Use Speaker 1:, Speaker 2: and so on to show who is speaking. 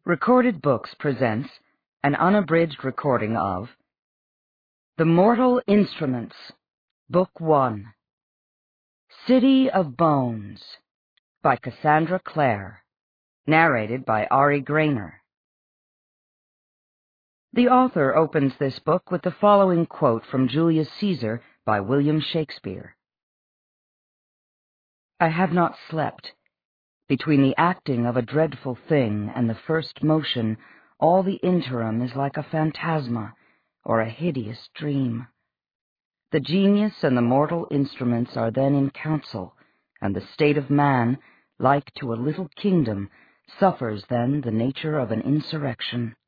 Speaker 1: Recorded Books presents an unabridged recording of The Mortal Instruments, Book 1, City of Bones, by Cassandra Clare, narrated by Ari Grainer. The author opens this book with the following quote from Julius Caesar by William Shakespeare. I have not slept. Between the acting of a dreadful thing and the first motion, all the interim is like a phantasma or a hideous dream. The genius and the mortal instruments are then in council, and the state of man, like to a little kingdom, suffers then the nature of an insurrection.